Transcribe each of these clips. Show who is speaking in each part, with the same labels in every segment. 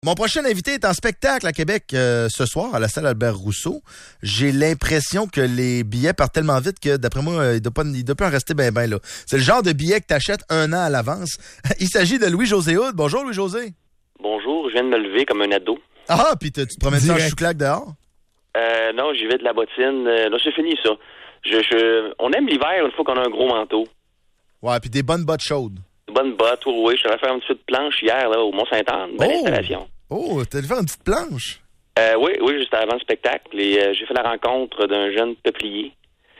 Speaker 1: Mon prochain invité est en spectacle à Québec ce soir à la salle Albert Rousseau. J'ai l'impression que les billets partent tellement vite que d'après moi, il doit pas en rester ben là. C'est le genre de billet que tu achètes un an à l'avance. Il s'agit de Louis-José Hood. Bonjour Louis-José.
Speaker 2: Bonjour, je viens de me lever comme un ado.
Speaker 1: Ah, puis tu te promènes ça en chou-claque dehors?
Speaker 2: Non, j'y vais de la bottine. Là, c'est fini ça. On aime l'hiver une fois qu'on a un gros manteau.
Speaker 1: Ouais, puis des bonnes bottes chaudes.
Speaker 2: Bonne botte, oui. Je suis allé faire une petite planche hier là, au Mont-Saint-Anne. Belle installation.
Speaker 1: Oh, t'as allé faire une petite planche?
Speaker 2: Oui, juste avant le spectacle. Et j'ai fait la rencontre d'un jeune peuplier.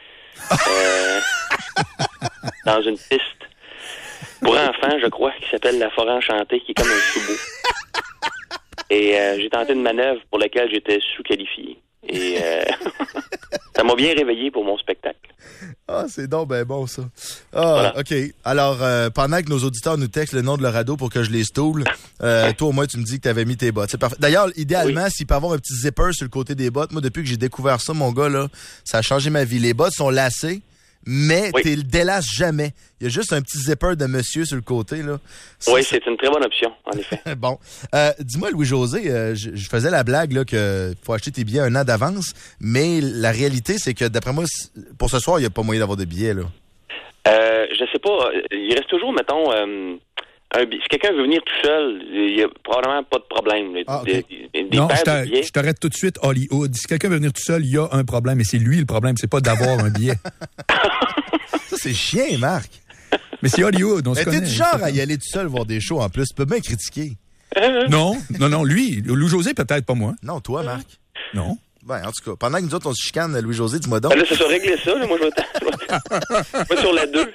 Speaker 2: Dans une piste pour enfants, je crois, qui s'appelle la Forêt Enchantée, qui est comme un sous-bout. Et j'ai tenté une manœuvre pour laquelle j'étais sous-qualifié. Et ça m'a bien réveillé pour mon spectacle.
Speaker 1: Ah, c'est donc ben bon, ça. Ah,
Speaker 2: voilà.
Speaker 1: OK. Alors, pendant que nos auditeurs nous textent le nom de leur ado pour que je les stoule, toi, au moins, tu me dis que tu avais mis tes bottes. C'est parfait. D'ailleurs, idéalement, s'il peut avoir un petit zipper sur le côté des bottes, moi, depuis que j'ai découvert ça, mon gars, là, ça a changé ma vie. Les bottes sont lacées, mais tu le délaces jamais. Il y a juste un petit zipper de monsieur sur le côté, là.
Speaker 2: Oui, c'est une très bonne option, en effet.
Speaker 1: Bon. Dis-moi, Louis-José, je faisais la blague là que faut acheter tes billets un an d'avance, mais la réalité, c'est que d'après moi, pour ce soir, il n'y a pas moyen d'avoir de billets, là.
Speaker 2: Je sais pas. Il reste toujours, mettons, si quelqu'un veut venir tout seul, il n'y a probablement pas de problème.
Speaker 3: Non, je t'arrête tout de suite, Hollywood. Si quelqu'un veut venir tout seul, il y a un problème, et c'est lui le problème, c'est pas d'avoir un billet.
Speaker 1: Ça, c'est chien, Marc.
Speaker 3: Mais c'est Hollywood, on se connaît.
Speaker 1: T'es du genre à y aller tout seul voir des shows en plus. Tu peux bien critiquer.
Speaker 3: Non, lui. Louis-José, peut-être, pas moi.
Speaker 1: Non, toi, Marc.
Speaker 3: Non.
Speaker 1: Ben, en tout cas, pendant que nous autres, on se chicane, Louis-José, dis-moi donc.
Speaker 2: Là, ça se régler ça, là. Moi, je vais sur la 2.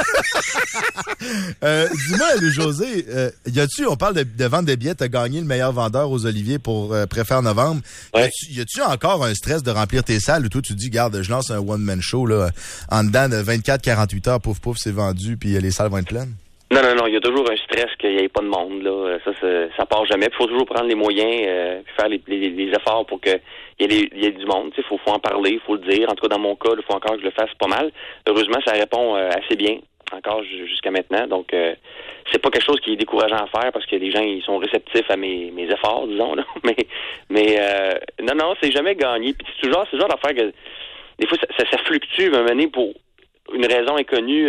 Speaker 1: Dis-moi, Louis-José, on parle de vente de billets, t'as gagné le meilleur vendeur aux Oliviers pour Préfère Novembre.
Speaker 2: Ouais.
Speaker 1: Y a-tu encore un stress de remplir tes salles ou toi, tu dis, garde, je lance un one-man show, là, en dedans de 24-48 heures, pouf, c'est vendu, puis les salles vont être pleines?
Speaker 2: Non, il y a toujours un stress qu'il n'y ait pas de monde, là. Ça part jamais. Il faut toujours prendre les moyens, faire les efforts pour qu'il y ait du monde. Il faut en parler, il faut le dire. En tout cas, dans mon cas, il faut encore que je le fasse pas mal. Heureusement, ça répond assez bien, encore jusqu'à maintenant. Donc, c'est pas quelque chose qui est décourageant à faire parce que les gens, ils sont réceptifs à mes efforts, disons, là. Mais non, c'est jamais gagné. Puis c'est toujours ce genre d'affaire que, des fois, ça fluctue, à un moment donné, pour une raison inconnue.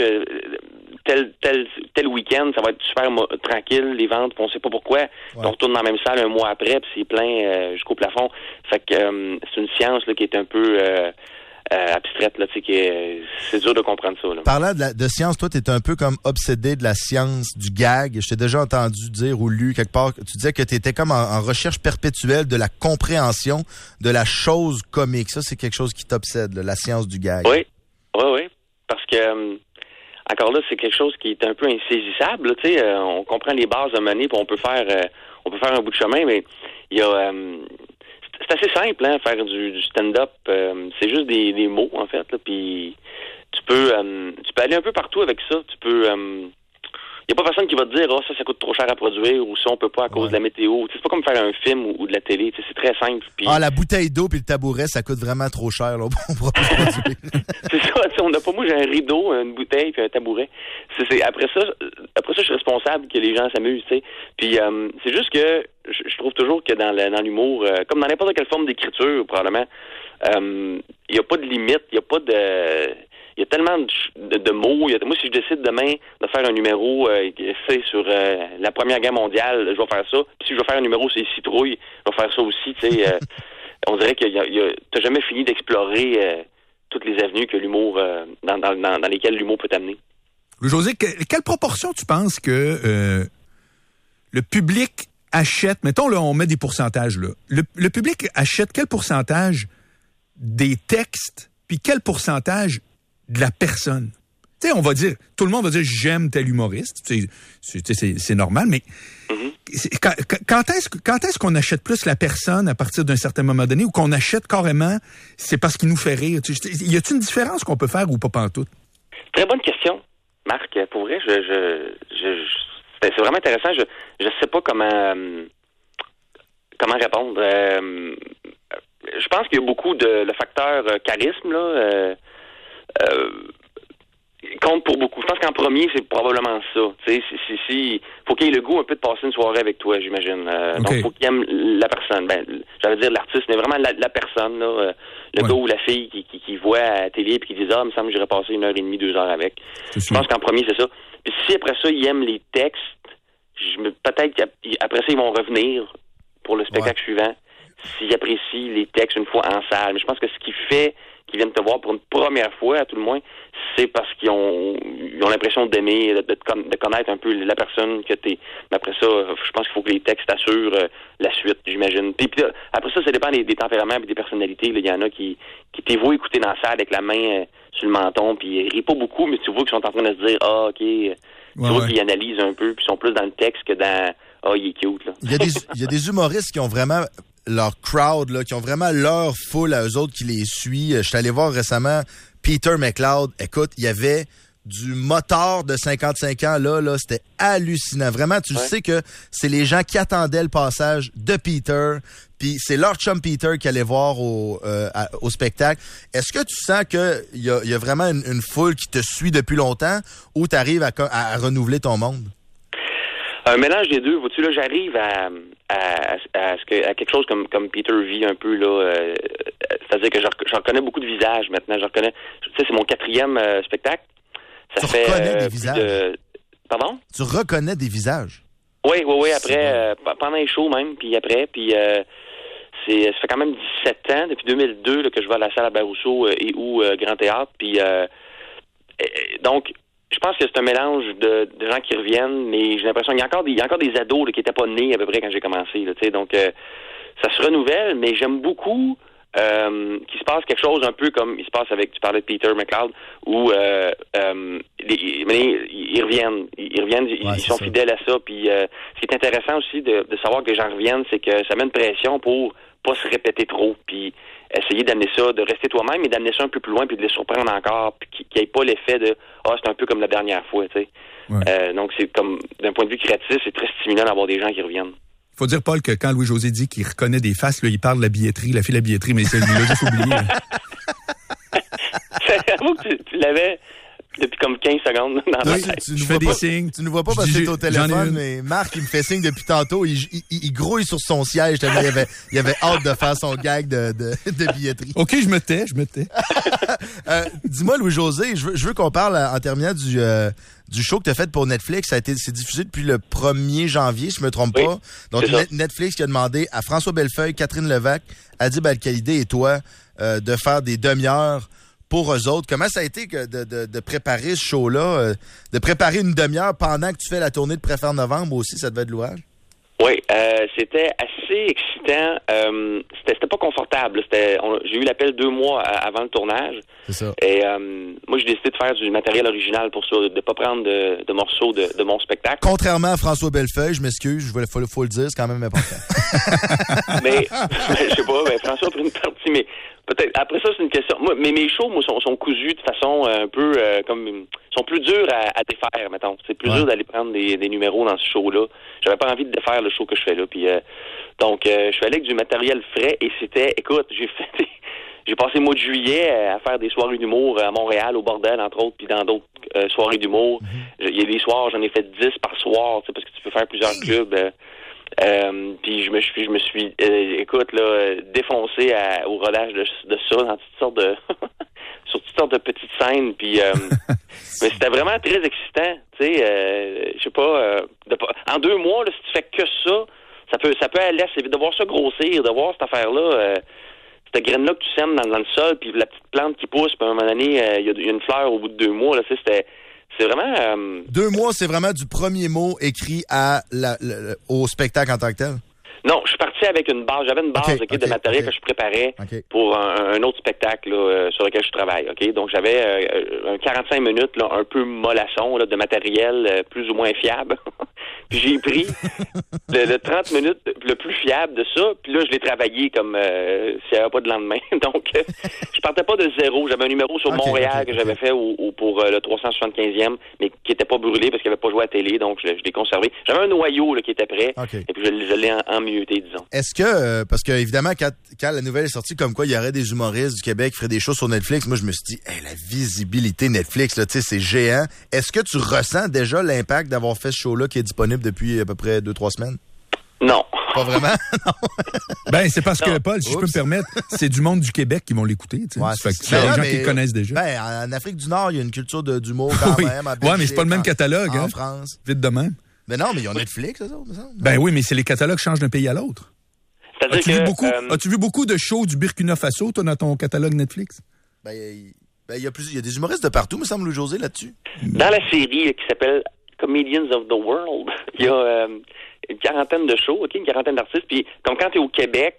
Speaker 2: Tel week-end, ça va être super tranquille, les ventes, on sait pas pourquoi. Ouais. On retourne dans la même salle un mois après, puis c'est plein jusqu'au plafond. Fait que c'est une science là, qui est un peu abstraite, là, c'est dur de comprendre ça. Là.
Speaker 1: Parlant de science, toi, t'es un peu comme obsédé de la science du gag. Je t'ai déjà entendu dire ou lu quelque part, tu disais que t'étais comme en recherche perpétuelle de la compréhension de la chose comique. Ça, c'est quelque chose qui t'obsède, là, la science du gag.
Speaker 2: Oui, parce que... encore là, c'est quelque chose qui est un peu insaisissable. Tu sais, on comprend les bases de monnaie, puis on peut faire un bout de chemin, mais il y a, c'est assez simple, hein, faire du stand-up. C'est juste des mots en fait. Puis tu peux aller un peu partout avec ça. Tu peux, il y a pas personne qui va te dire ça coûte trop cher à produire ou ça on peut pas à cause de la météo. C'est pas comme faire un film ou de la télé. C'est très simple. Puis...
Speaker 1: la bouteille d'eau puis le tabouret, ça coûte vraiment trop cher. Là, on pourra plus produire.
Speaker 2: C'est ça. On n'a pas. Moi, j'ai un rideau, une bouteille puis un tabouret. Après ça, je suis responsable que les gens s'amusent. Tu sais. Puis c'est juste que je trouve toujours que dans l'humour, comme dans n'importe quelle forme d'écriture, probablement, il y a pas de limite. Il y a pas de il y a tellement de mots. Moi, si je décide demain de faire un numéro sur la Première Guerre mondiale, je vais faire ça. Puis si je vais faire un numéro sur les citrouilles, je vais faire ça aussi. On dirait que t'as jamais fini d'explorer toutes les avenues que l'humour dans lesquelles l'humour peut t'amener.
Speaker 3: José, quelle proportion tu penses que le public achète, mettons là, on met des pourcentages là. Le public achète quel pourcentage des textes, puis quel pourcentage de la personne? Tu sais, on va dire, tout le monde va dire j'aime tel humoriste, c'est normal, mais quand est-ce qu'on achète plus la personne à partir d'un certain moment donné ou qu'on achète carrément, c'est parce qu'il nous fait rire? Y a-t-il une différence qu'on peut faire ou pas pantoute?
Speaker 2: Très bonne question, Marc. Pour vrai, c'est vraiment intéressant. Je sais pas comment répondre. Je pense qu'il y a beaucoup le facteur charisme là. compte pour beaucoup. Je pense qu'en premier, c'est probablement ça. Tu sais, si faut qu'il ait le goût un peu de passer une soirée avec toi, j'imagine. Donc, faut qu'il aime la personne. Ben, j'allais dire l'artiste, mais vraiment la personne, là. Le gars ou la fille qui voit à la télé et qui dit, il me semble que j'irais passer 1h30, 2 heures avec. Je pense qu'en premier, c'est ça. Puis si après ça, ils aiment les textes, peut-être qu'après ça, ils vont revenir pour le spectacle suivant, s'ils apprécient les textes une fois en salle. Mais je pense que ce qui fait qu'ils viennent te voir pour une première fois, à tout le moins, c'est parce qu'ils ont l'impression d'aimer, de connaître un peu la personne que t'es. Mais après ça, je pense qu'il faut que les textes assurent la suite, j'imagine. Puis après ça dépend des tempéraments et des personnalités. Il y en a qui t'es voué écouter dans la salle avec la main sur le menton, puis ils rient pas beaucoup, mais tu vois qu'ils sont en train de se dire, OK, tu vois qu'ils analysent un peu, puis ils sont plus dans le texte que dans, il est cute, là.
Speaker 1: Il y a des humoristes qui ont vraiment leur crowd, là, qui ont vraiment leur foule à eux autres qui les suit. Je suis allé voir récemment Peter McLeod. Écoute, il y avait du motard de 55 ans, là, c'était hallucinant. Vraiment, tu le sais que c'est les gens qui attendaient le passage de Peter, puis c'est leur chum Peter qui allait voir au spectacle. Est-ce que tu sens qu'il y a vraiment une foule qui te suit depuis longtemps ou tu arrives à renouveler ton monde?
Speaker 2: Un mélange des deux. Vois-tu, là, j'arrive à quelque chose comme Peter vit un peu, là. C'est-à-dire que je reconnais beaucoup de visages maintenant. Je reconnais. Tu sais, c'est mon 4e spectacle.
Speaker 1: Tu reconnais des visages?
Speaker 2: Pardon?
Speaker 1: Tu reconnais des visages?
Speaker 2: Oui. Après, pendant les shows même, puis après, puis ça fait quand même 17 ans, depuis 2002, là, que je vais à la salle à Barousseau et ou Grand Théâtre, puis donc. Je pense que c'est un mélange de gens qui reviennent, mais j'ai l'impression qu'il y a encore des ados là, qui n'étaient pas nés à peu près quand j'ai commencé. Là, donc, ça se renouvelle, mais j'aime beaucoup qu'il se passe quelque chose un peu comme il se passe avec, tu parlais de Peter McLeod, où ils reviennent, ils sont fidèles à ça. Puis, ce qui est intéressant aussi de savoir que les gens reviennent, c'est que ça met une pression pour pas se répéter trop, puis essayer d'amener ça, de rester toi-même, mais d'amener ça un peu plus loin, puis de les surprendre encore, puis qu'il n'y ait pas l'effet de « c'est un peu comme la dernière fois », tu sais. Ouais. Donc, c'est comme, d'un point de vue créatif, c'est très stimulant d'avoir des gens qui reviennent.
Speaker 3: Il faut dire, Paul, que quand Louis-José dit qu'il reconnaît des faces, là, il parle de la billetterie, la fille de la billetterie, mais c'est lui, là, juste oublié.
Speaker 2: J'avoue que tu l'avais depuis comme 15 secondes dans ma tête.
Speaker 3: Je fais des signes.
Speaker 1: Tu ne vois pas parce que t'es au téléphone, mais Marc, il me fait signe depuis tantôt. Il grouille sur son siège. Il avait hâte de faire son gag de billetterie.
Speaker 3: OK, je me tais.
Speaker 1: Dis-moi, Louis-José, je veux qu'on parle en terminant du show que tu as fait pour Netflix. C'est diffusé depuis le 1er janvier, si je me trompe pas. Donc, Netflix qui a demandé à François Bellefeuille, Catherine Levac, Adib Al-Khalidé et toi de faire des demi-heures pour eux autres. Comment ça a été de préparer ce show-là, de préparer une demi-heure pendant que tu fais la tournée de Préfère Novembre aussi? Ça devait être l'ouvrage?
Speaker 2: Oui, c'était assez excitant. C'était pas confortable. J'ai eu l'appel 2 mois avant le tournage.
Speaker 1: C'est ça.
Speaker 2: Et moi, j'ai décidé de faire du matériel original pour ça, de pas prendre de morceaux de mon spectacle.
Speaker 1: Contrairement à François Bellefeuille, je m'excuse, faut le dire, c'est quand même important.
Speaker 2: mais je sais pas, François a pris une partie, mais peut-être. Après ça, c'est une question. Moi, mais mes shows, moi, sont cousus de façon un peu comme sont plus durs à défaire, mettons. C'est plus dur d'aller prendre des numéros dans ce show-là. J'avais pas envie de défaire le show que je fais là. Puis donc je suis allé avec du matériel frais et c'était, écoute, j'ai passé le mois de juillet à faire des soirées d'humour à Montréal, au Bordel, entre autres, puis dans d'autres soirées d'humour. Il y a des soirs, j'en ai fait 10 par soir, tu sais, parce que tu peux faire plusieurs clubs. Puis je me suis écoute là défoncé au rodage de ça dans toutes sortes de sur toutes sortes de petites scènes, puis mais c'était vraiment très excitant, tu sais, je sais pas, en 2 mois là, si tu fais que ça peut aller assez vite, de voir ça grossir, de voir cette affaire-là, cette graine-là que tu sèmes dans le sol, puis la petite plante qui pousse, puis à un moment donné, il y a une fleur au bout de 2 mois, là, tu sais, c'est vraiment...
Speaker 1: 2 mois, c'est vraiment du premier mot écrit au spectacle en tant que tel?
Speaker 2: Non, je suis parti avec une base. J'avais une base de matériel que je préparais pour un autre spectacle là, sur lequel je travaille. Donc, j'avais un 45 minutes là, un peu mollasson là, de matériel plus ou moins fiable. Puis j'ai pris le 30 minutes le plus fiable de ça, puis là, je l'ai travaillé comme s'il n'y avait pas de lendemain. Donc, je partais pas de zéro. J'avais un numéro sur Montréal que j'avais fait pour le 375e, mais qui n'était pas brûlé parce qu'il n'avait pas joué à la télé, donc je l'ai conservé. J'avais un noyau là, qui était prêt, et puis je l'ai emmieuté, disons.
Speaker 1: Est-ce que, parce que évidemment, quand la nouvelle est sortie, comme quoi il y aurait des humoristes du Québec qui feraient des shows sur Netflix, moi je me suis dit, hey, la visibilité Netflix, là, tu sais, c'est géant. Est-ce que tu ressens déjà l'impact d'avoir fait ce show-là qui est disponible depuis à peu près 2-3 semaines?
Speaker 2: Non.
Speaker 1: Pas vraiment? Non.
Speaker 3: Ben, c'est parce que, Paul, si je peux me permettre, c'est du monde du Québec qui vont l'écouter. Tu sais.
Speaker 1: Ouais,
Speaker 3: fait que c'est des gens qui le connaissent déjà.
Speaker 1: Ben, en Afrique du Nord, il y a une culture d'humour quand même.
Speaker 3: Oui, mais c'est pas le même catalogue.
Speaker 1: En
Speaker 3: hein?
Speaker 1: France.
Speaker 3: Vite de même.
Speaker 1: Mais non, mais il y a Netflix, ça, me semble.
Speaker 3: Ben oui, mais c'est les catalogues qui changent d'un pays à l'autre.
Speaker 2: C'est-à-dire
Speaker 3: As-tu vu beaucoup de shows du Burkina Faso, toi, dans ton catalogue Netflix?
Speaker 1: Ben, il y a des humoristes de partout, me semble, Louis-José, là-dessus.
Speaker 2: Dans la série qui s'appelle Comedians of the World, il y a une quarantaine de shows, une quarantaine d'artistes. Puis, comme quand tu es au Québec,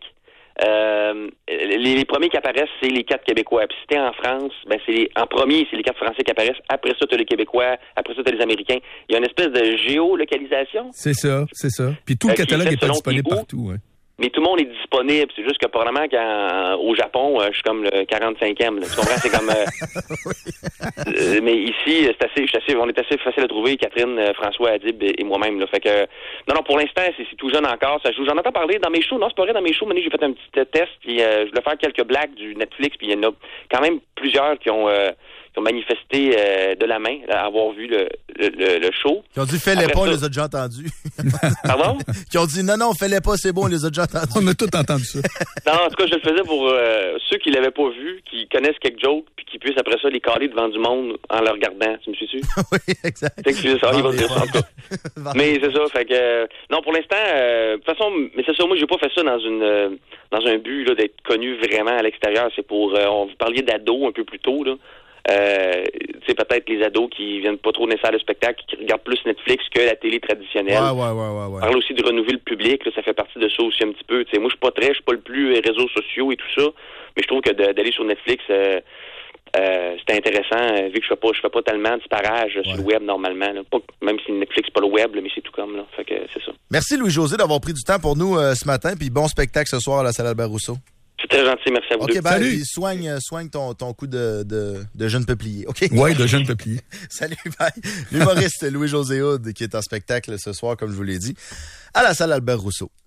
Speaker 2: les premiers qui apparaissent, c'est les 4 Québécois. Puis si t'es en France, ben en premier, c'est les 4 Français qui apparaissent. Après ça, t'as les Québécois. Après ça, t'as les Américains. Il y a une espèce de géolocalisation.
Speaker 3: C'est ça. Puis tout le catalogue n'est pas disponible partout. Ouais.
Speaker 2: Mais tout le monde est disponible. C'est juste que probablement qu'au Japon, je suis comme le 45e. Là. Tu comprends? C'est comme... mais ici, on est assez facile à trouver, Catherine, François, Adib et moi-même. Là. Fait que non, pour l'instant, c'est tout jeune encore. Ça joue. J'en entends parler dans mes shows. Non, c'est pas vrai, dans mes shows. J'ai fait un petit test, puis je voulais faire quelques blagues du Netflix, puis il y en a quand même plusieurs qui ont manifesté de la main à avoir vu le show.
Speaker 1: Qui ont dit fais-les pas, on les a déjà entendus.
Speaker 2: Pardon?
Speaker 1: Qui ont dit non, fais-les pas, c'est bon, on les a déjà entendus.
Speaker 3: On a tout entendu ça.
Speaker 2: Non, en tout cas, je le faisais pour ceux qui l'avaient pas vu, qui connaissent quelques jokes, puis qui puissent après ça les caler devant du monde en le regardant. Tu me suis-tu?
Speaker 1: Oui, exact.
Speaker 2: C'est que tu ça, il va dire ça, en tout cas. Mais c'est ça, fait que non, pour l'instant, de toute façon, mais c'est ça, moi j'ai pas fait ça dans un but là, d'être connu vraiment à l'extérieur. C'est pour on vous parliez d'ados un peu plus tôt, là. Tu sais, peut-être les ados qui viennent pas trop nécessaire le spectacle, qui regardent plus Netflix que la télé traditionnelle.
Speaker 1: Ouais.
Speaker 2: Parle aussi de renouveler le public, là, ça fait partie de ça aussi un petit peu. Tu sais, moi, je suis pas le plus réseaux sociaux et tout ça, mais je trouve que d'aller sur Netflix, c'est intéressant, vu que je fais pas tellement de parage sur le web normalement. Là. Pas, même si Netflix c'est pas le web, là, mais c'est tout comme là. Fait que c'est ça.
Speaker 1: Merci Louis-José d'avoir pris du temps pour nous ce matin, puis bon spectacle ce soir à la salle Albert Rousseau.
Speaker 2: C'est très gentil, merci à vous deux.
Speaker 1: Bye.
Speaker 3: Salut.
Speaker 1: Puis soigne ton coup de jeune peuplier. OK?
Speaker 3: Oui, de jeune peuplier.
Speaker 1: Salut, bye. L'humoriste Louis-José Hood qui est en spectacle ce soir, comme je vous l'ai dit, à la salle Albert Rousseau.